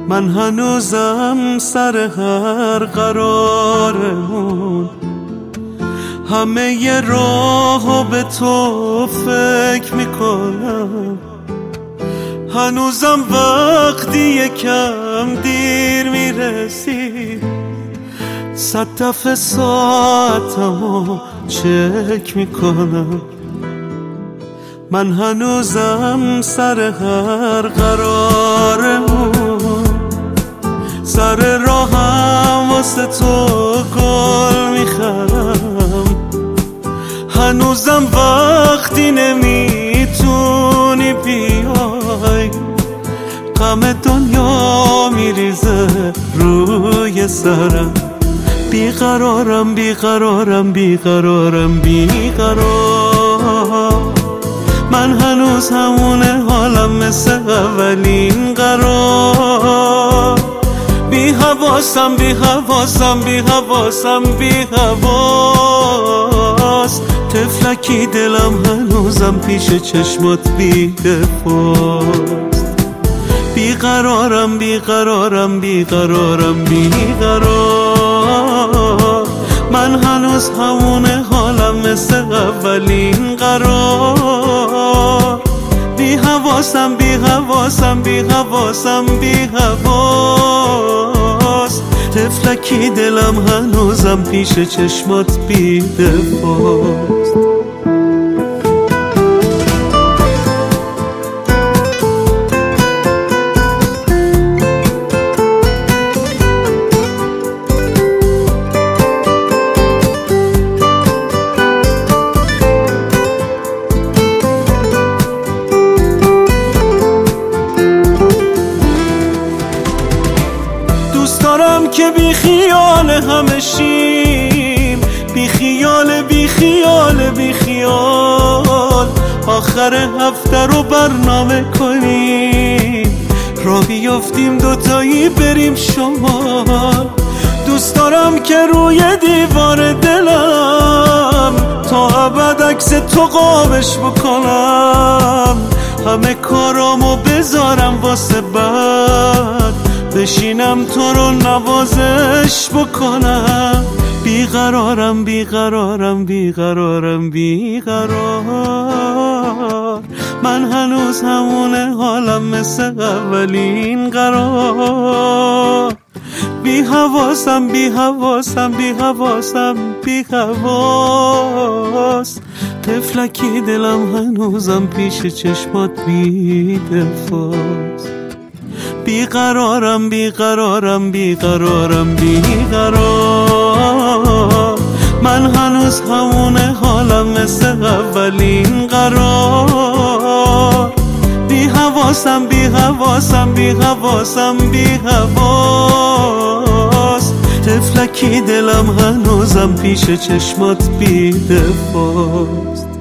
من هنوزم سر هر قرارمون همه ی راهو به تو فکر میکنم. هنوزم وقتی یکم دیر میرسی 100 دفعه ساعتمو چک میکنم. من هنوزم سر هر قرارمون سر راهم واسه تو گل میخرم. هنوزم وقتی نمیتونی بیای غم دنیا میریزه روی سرم. بیقرارم بیقرارم بیقرارم بیقرار. من هنوز همونه حالم مثل اولین قرار. بی حواسم بی حواسم بی حواسم بی حواس. طفلکی دلم هنوزم پیش چشمات بی دفاست. بیقرارم بیقرارم بیقرارم بیقرار. من هنوز همونه حالم مثل اولین قرار. بی حواسم بی حواسم بی حواسم بی حواس. طفلکی دلم هنوزم پیش چشمات بی دفاست. دوست دارم که بی خیال همه شیم. بی خیال بی خیال بی خیال. آخر هفته رو برنامه کنیم را بیافتیم دوتایی بریم شمال. دوست دارم که روی دیوار دلم تا ابد عکس تو قابش بکنم. همه کارامو بذارم واسه بعد بشینم تو رو نوازش بکنم. بیقرارم بیقرارم بیقرارم بیقرار. من هنوز همونه حالم مثل اولین قرار. بی حواسم بی حواسم بی حواسم بی حواس. طفلکی دلم هنوزم پیش چشمات بی دفاست. بیقرارم بیقرارم بیقرارم بیقرار. من هنوز همونه حالم مثل اولین قرار. بی حواسم بی حواسم بی حواسم بی حواس. طفلکی دلم هنوزم پیش چشمات بی دفاست.